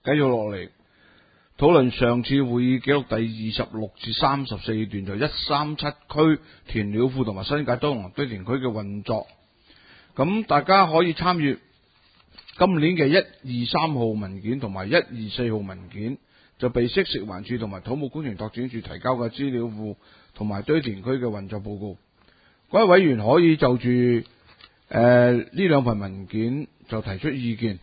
繼續落嚟討論上次會議記錄第26至34段，就137區填料庫同埋新界東南堆填區嘅運作。咁大家可以參閱今年嘅123號文件同埋124號文件，就備悉食環署同埋土木工程拓展署提交嘅資料庫同埋堆填區嘅運作報告。各位委員可以就住呢兩份文件就提出意見。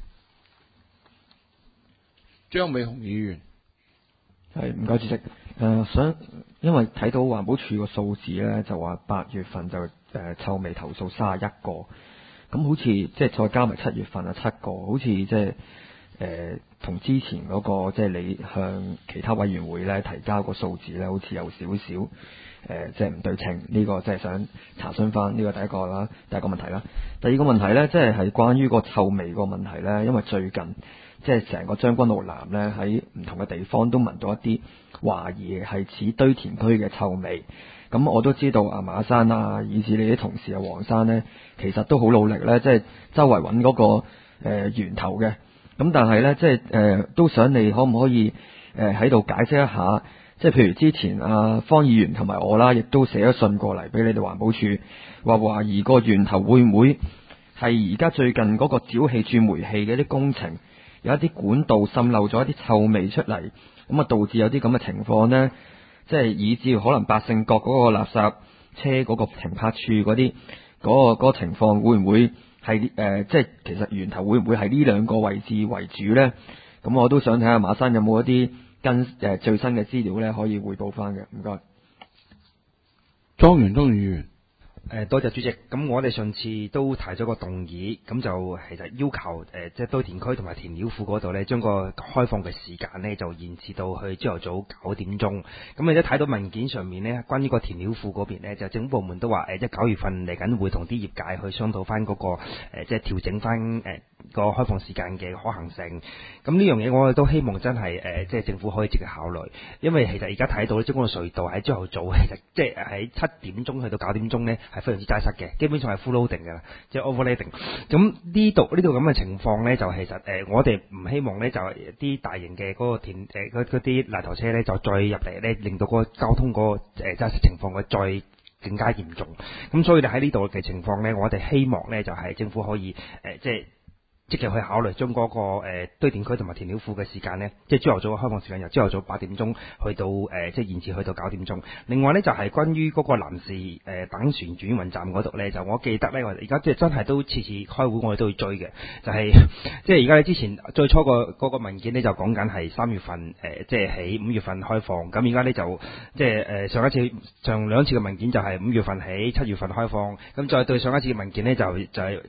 張美雄議員。 係，唔該主席。因為睇到環保署個數字咧，就話8月份就臭味投訴31個，咁好似即係再加埋7月份7個，好似即係同之前嗰個即係你向其他委員會咧提交個數字咧，好似有少少即係唔對稱。呢個即係想查詢翻，呢個第一個問題啦。第二個問題咧，即係關於個臭味個問題咧，因為最近即係成個將軍澳南咧，喺唔同嘅地方都聞到一啲懷疑係似堆填區嘅臭味。咁我都知道馬生啊，以至你啲同事黃生咧，其實都好努力咧，即係周圍揾嗰個源頭嘅。咁但係咧，即係都想你可唔可以喺度解釋一下，即係譬如之前方議員同埋我啦，亦都寫咗信過嚟俾你哋環保署，話懷疑個源頭會唔會係而家最近嗰個沼氣轉煤氣嘅啲工程，有一啲管道滲漏咗一啲臭味出嚟，咁啊導致有啲咁嘅情況呢，即係以至可能百勝角嗰個垃圾車嗰個停泊處嗰啲嗰個情況會唔會係即係其實源頭會唔會係呢兩個位置為主呢？咁我都想睇下馬生有冇一啲最新嘅資料呢，可以匯報翻嘅。唔該。 莊元東議員。 多謝主席。咁我哋上次都提咗個動議，咁就其實要求即係堆填區同埋填料庫嗰度呢，將個開放嘅時間呢就延遲到去朝頭早9點鐘。咁你都睇到文件上面呢，關於個填料庫嗰邊呢，就政府部門都話即係9月份嚟緊會同啲業界去商討翻嗰個即係調整翻個開放時間嘅可行性。咁呢樣嘢我哋都希望真係即係政府可以積極考慮，因為其實而家睇到呢，將軍澳隧道喺朝頭早其實即係喺7點鐘去到9點鐘呢，係非常之擠塞嘅，基本上係 full loading 㗎啦，即係 overloading。咁呢度咁嘅情況呢，就其實我哋唔希望呢，就啲大型嘅嗰個嗰啲泥頭車呢，就再入嚟呢，令到嗰個交通嗰個擠塞情況再更加嚴重。咁所以喺呢度嘅情況呢，我哋希望呢，就係政府可以即係積極去考慮將嗰個堆填區同埋填料庫嘅時間呢，即係朝頭早嘅開放時間由朝頭早8點鐘去到即係延遲去到9點鐘。另外呢，就係關於嗰個臨時等船轉運站嗰度呢，就我記得呢，我而家即係真係都次次開會我哋都會追嘅，就係即係而家之前最初嗰個文件呢，就講緊係3月份即係喺5月份開放，咁而家呢，就即係上兩次嘅文件就係5月份起7月份開放，咁再對上一次嘅文件呢，就係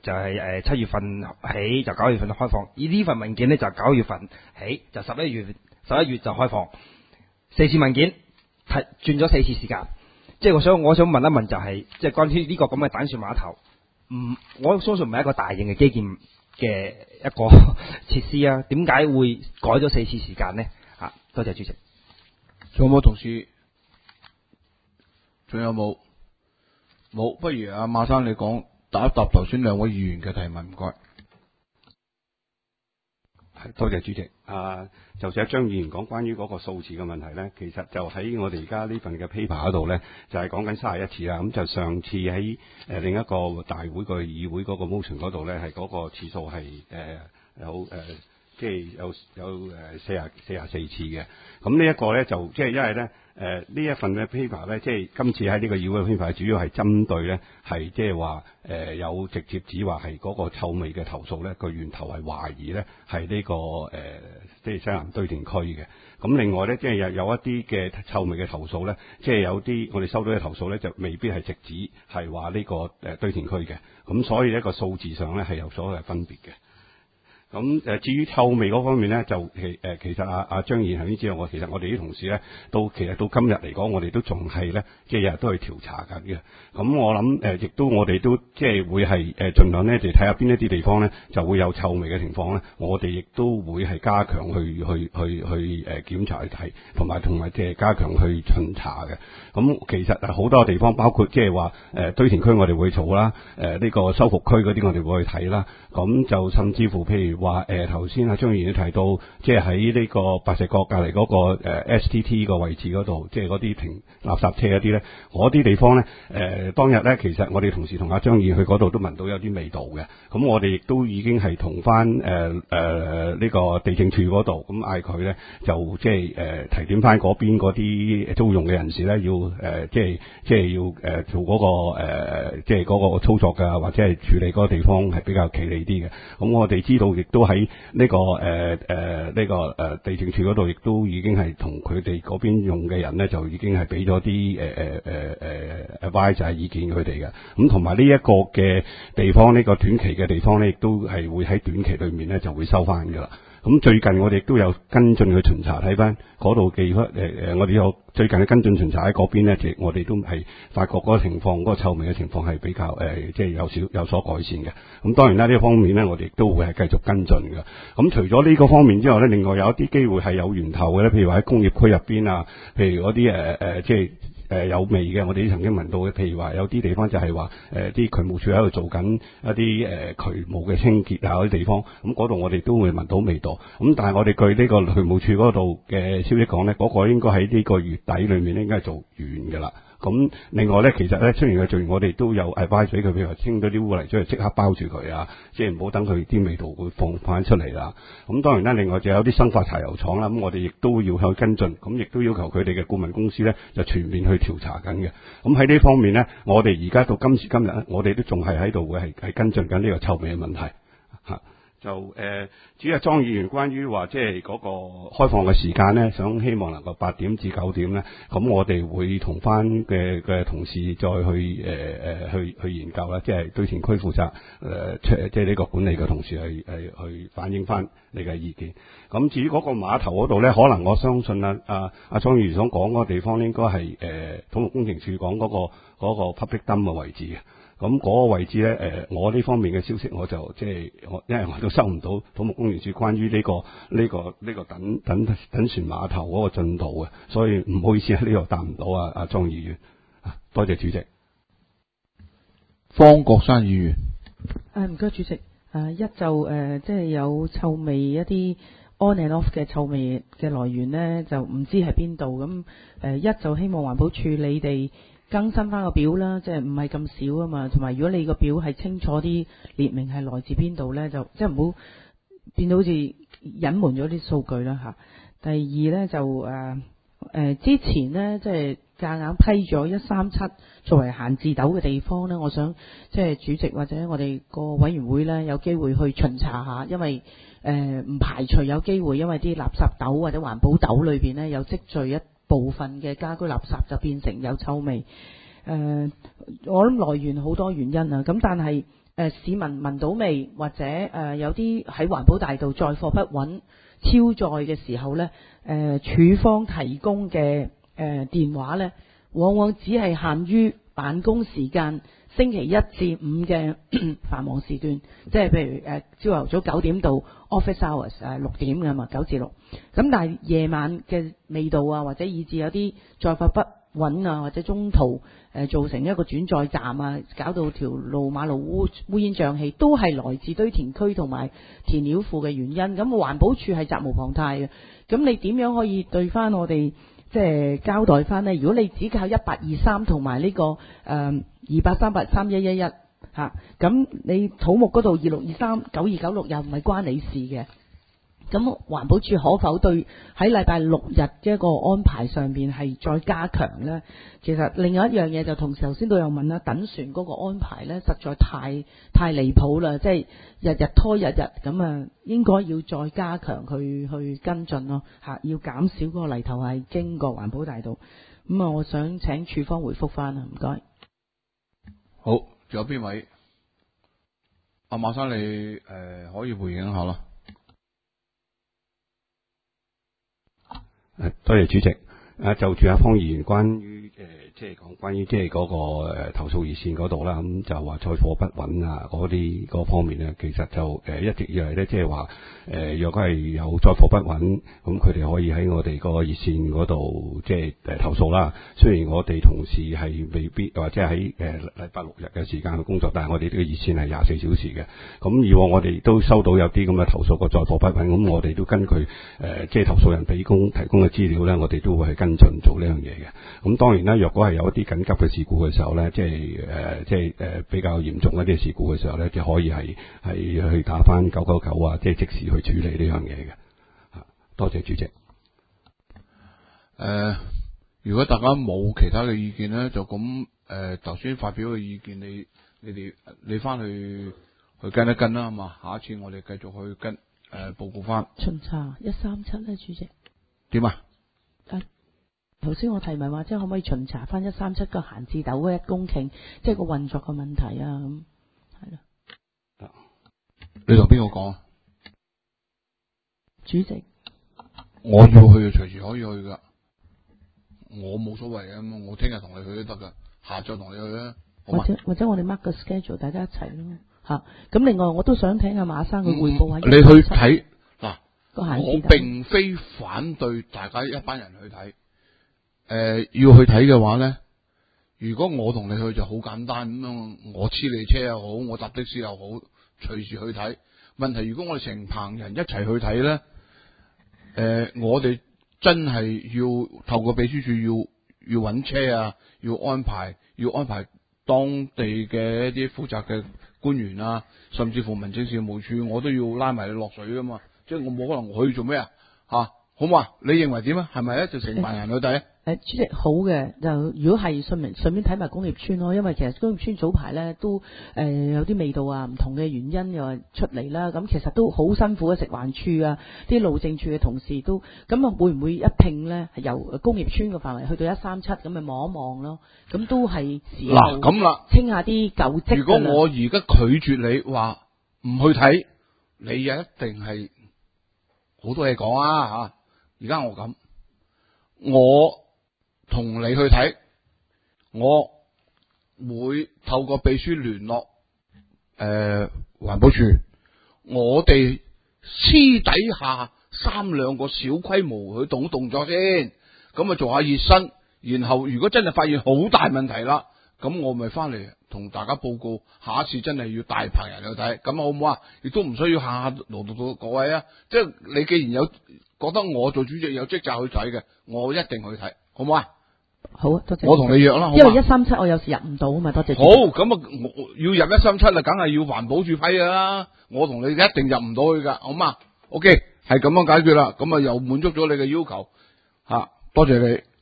7月份起就9月份開放，而呢份文件呢，就9月份起就11月就開放，4次文件轉咗4次時間。即係我想問一問，就係即係關於呢個咁嘅等船碼頭，我相信唔係一個大型嘅基建嘅一個設施啊，點解會改咗4次時間呢？多謝主席。 仲有冇同事？仲有冇？冇，不如馬生你講答一答頭先兩位議員嘅提問，唔該。 多謝主席。就似張議員講關於嗰個數字嘅問題呢，其實就喺我哋而家呢份嘅 paper 嗰度呢，就係講緊31次啦。咁就上次喺另一個大會個議會嗰個 motion 嗰度呢，係嗰個次數係有即係有44次嘅。咁呢一個呢，就即係因為呢呢一份嘅 paper 呢，即係今次喺呢個議會嘅 paper 主要係針對呢，係即係話有直接指話係嗰個臭味嘅投訴呢，個源頭係懷疑呢係呢個即係西南堆填區嘅。咁另外呢，即係有一啲嘅臭味嘅投訴呢，即係有啲我哋收到嘅投訴呢，就未必係直指係話呢個堆填區嘅。咁所以呢個數字上呢，係有所謂分別嘅。咁至於臭味嗰方面咧，就其實阿張議員頭先知道其實我哋啲同事咧，其實到今日嚟講，我哋都仲係咧，即係日日都去調查緊嘅。咁我諗亦都我哋都即係會係盡量咧，就睇下邊一啲地方咧就會有臭味嘅情況咧，我哋亦都會係加強去檢查去睇，同埋即係加強去巡查嘅。咁其實好多地方，包括即係話堆填區我哋會做啦，呢個修復區嗰啲我哋會去睇啦。咁就甚至乎譬如話頭先阿張議員提到，即係喺呢個白石角隔離嗰個STT 個位置嗰度，即係嗰啲停垃圾車嗰啲咧，嗰啲地方咧當日咧，其實我哋同時同阿張議員去嗰度都聞到有啲味道嘅。咁我哋亦都已經係同翻呢個地政處嗰度咁嗌佢咧，就即係提點翻嗰邊嗰啲租用嘅人士咧，要即係要做嗰個即係嗰個操作㗎，或者係處理嗰個地方係比較企理啲嘅。咁我哋知道亦都喺呢個地政處嗰度，亦都已經係同佢哋嗰邊用嘅人咧，就已經係俾咗啲advice 意見佢哋嘅。咁同埋呢一個嘅地方，呢個短期嘅地方咧，亦都係會喺短期裏面咧就會收翻㗎啦。咁最近我哋亦都有跟進嘅巡查，睇翻嗰度嘅我哋有最近嘅跟進巡查喺嗰邊咧，我哋都係發覺嗰個情況，嗰個臭味嘅情況係比較即係有所改善嘅。咁當然啦，呢方面咧，我哋亦都會係繼續跟進嘅。咁除咗呢個方面之外咧，另外有一啲機會係有源頭嘅咧，譬如話喺工業區入邊啊，譬如嗰啲即係有味嘅，我哋曾經聞到嘅，譬如話有啲地方就係話啲渠務署喺度做緊一啲渠務嘅清潔啊嗰啲地方，咁嗰度我哋都會聞到味道。咁但係我哋據呢個渠務署嗰度嘅消息講咧，嗰個應該喺呢個月底裏面應該係做完㗎啦。咁另外咧，其實咧出現嘅做完，我哋都有 advice 俾佢，譬如話清咗啲污泥出嚟，即刻包住佢啊，即係唔好等佢啲味道會放翻出嚟啦。咁當然啦，另外就有啲生化柴油廠啦，咁我哋亦都要去跟進，咁亦都要求佢哋嘅顧問公司咧就全面去調查緊嘅。咁喺呢方面咧，我哋而家到今時今日咧，我哋都仲係喺度嘅，係跟進緊呢個臭味嘅問題嚇。就至於莊議員關於話即係嗰個開放嘅時間咧，希望能夠8點至9點咧，咁我哋會同翻嘅同事再去研究啦，即係堆填區負責即係呢個管理嘅同事去反映翻你嘅意見。咁至於嗰個碼頭嗰度咧，可能我相信莊議員想講嗰個地方應該係土木工程署講嗰個 public dump 嘅位置嘅。咁嗰個位置咧，我呢方面嘅消息我就因為我都收唔到土木工程署關於呢個等船碼頭嗰個進度嘅，所以唔好意思喺呢度答唔到阿莊議員。多謝主席。 方國珊議員。 唔該主席。一就即係有臭味一啲 on and off 嘅臭味嘅來源呢，就唔知係邊度咁。一就希望環保署你哋更新翻個表啦，即係唔係咁少啊嘛，同埋如果你個表係清楚啲列明係來自邊度呢，就即係唔好變到好似隱瞞咗啲數據啦嚇。第二呢，就之前呢，即係夾硬批咗137作為閒置斗嘅地方呢，我想即係主席或者我哋個委員會呢，有機會去巡查下，因為唔排除有機會因為啲垃圾斗或者環保斗裏邊呢，有積聚一部分嘅家居垃圾就變成有臭味。我諗來源好多原因啊，咁但係市民聞到味或者有啲喺環保大道載貨不穩超載嘅時候呢，署方提供嘅電話呢，往往只係限於辦公時間，星期1至5嘅繁忙時段，即係譬如朝頭早9點到 office hours 6點㗎嘛，9至6。咁但係夜晚嘅味道啊，或者以至有啲載貨不穩啊，或者中途造成一個轉載站啊，搞到條路馬路烏煙瘴氣，都係來自堆填區同埋填料庫嘅原因。咁環保署係責無旁貸嘅。咁你點樣可以對翻我哋即係交代翻呢？如果你只靠1823同埋呢個28383111嚇，咁你土木嗰度26239296又唔係關你事嘅。咁環保署可否對喺禮拜6日嘅一個安排上邊係再加強呢？其實另外一樣嘢就同時頭先都有問啦，等船嗰個安排呢，實在太離譜啦，即係日日拖日日咁啊，應該要再加強去跟進咯嚇，要減少嗰個泥頭係經過環保大道。咁啊，我想請署方回覆翻啊，唔該。 好，仲有邊位？阿馬生你可以回應下啦。 多謝主席。 就住阿方議員關於即係講關於即係嗰個投訴熱線嗰度啦，咁就話載貨不穩啊嗰方面咧，其實就一直以嚟咧，即係話若果係有載貨不穩，咁佢哋可以喺我哋個熱線嗰度即係投訴啦。雖然我哋同事係未必或者喺禮拜六日嘅時間去工作，但係我哋呢個熱線係24小時嘅。咁以往我哋都收到有啲咁嘅投訴個載貨不穩，咁我哋都根據即係投訴人提供嘅資料咧，我哋都會去跟進做呢樣嘢嘅。咁當然啦，若果係有一啲緊急嘅事故嘅時候咧，即係比較嚴重一啲事故嘅時候咧，就可以係去打翻999啊，即係即時去處理呢樣嘢嘅。多謝主席。 如果大家冇其他嘅意見咧，就咁頭先發表嘅意見，你翻去跟一跟啦，係嘛？下一次我哋繼續去跟報告翻。 巡查137咧，主席點啊？ 頭先我提埋話，即係可唔可以巡查翻137個閒置豆嗰1公頃，即係個運作嘅問題啊？咁係啦。 你同邊個講？ 主席， 我要去隨時可以去噶，我冇所謂嘅，我聽日同你去都得噶，下晝同你去啊， 或者我哋 mark 個 schedule， 大家一齊咯吓。咁另外我都想聽阿馬生佢匯報下。 你去睇嗱，我個閒置豆並非反對大家一班人去睇。要去睇嘅話咧，如果我同你去就好簡單咁樣，我黐你車又好，我搭的士又好，隨時去睇。問題如果我哋成棚人一齊去睇咧，我哋真係要透過秘書處要揾車啊，要安排當地嘅一啲負責嘅官員啊，甚至乎民政事務處，我都要拉埋你落水噶嘛。即係我冇可能去做咩啊？吓，好嘛？你認為點啊？係咪就成班人去睇？ 主席好嘅，就如果係順便睇埋工業村咯，因為其實工業村早排咧都有啲味道啊，唔同嘅原因又出嚟啦，咁其實都好辛苦嘅，食環署啊，啲路政處嘅同事都咁啊，會唔會一併咧係由工業村嘅範圍去到137咁咪望一望咯？咁都係時候嗱咁啦， 清下啲舊跡。 如果我而家拒絕你話唔去睇，你又一定係好多嘢講啊吓！而家我咁，我同你去睇，我會透過秘書聯絡環保署，我哋私底下3-2個小規模去動作先，咁啊做下熱身，然後如果真係發現好大問題啦，咁我咪翻嚟同大家報告，下一次真係要大棚人去睇，咁好唔好啊？亦都唔需要下下勞動到各位啊，即係你既然有覺得我做主席有職責去睇嘅，我一定去睇，好唔好啊？ 好啊，多謝。 我同你約啦，好， 因為137我有時入唔到啊嘛，多謝。 好，咁啊，要入137啦，梗係要環保署批噶啦。我同你一定入唔到去噶，好嘛？OK，係咁樣解決啦，咁啊又滿足咗你嘅要求吓，多謝你。